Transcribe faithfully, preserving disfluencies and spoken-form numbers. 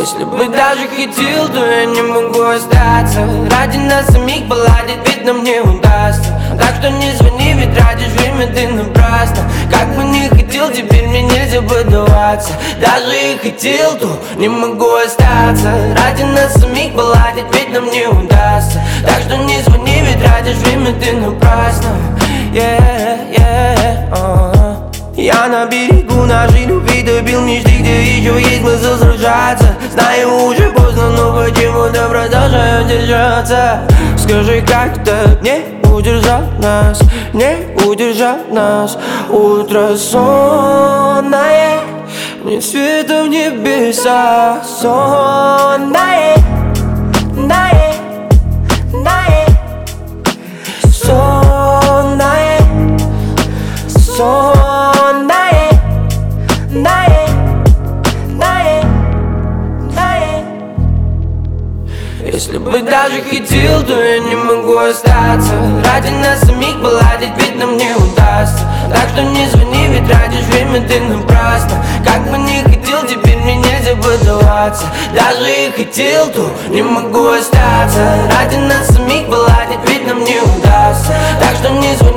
Если бы даже хотел, то я не могу остаться. Ради нас самих поладить, ведь нам не удастся. Так что не звони, ведь тратишь время ты напрасно. Как бы не хотел, теперь мне нельзя поддаваться. Даже и хотел, то не могу остаться. Ради нас самих поладить, ведь нам не удастся. Так что не звони, ведь тратишь время ты напрасно. Yeah, yeah, uh-huh. Я на берегу нашей любви добил мечты, где еще есть смысл сражаться. Знаю, уже поздно, но почему-то продолжаю держаться. Скажи, как так не удержать нас, не удержать нас. Утро сонное, нет света в небесах. Сонное, нае, нае. Сонное, сонное, нае, нае, нае. Если бы даже хотел, то я не могу остаться. Ради нас самих поладить, ведь нам не удастся. Так что не звони, ведь тратишь время ты напрасно. Как бы не хотел, теперь мне нельзя поддаваться. Даже и хотел, то не могу остаться. Ради нас самих поладить, ведь нам не удастся. Так что не звони.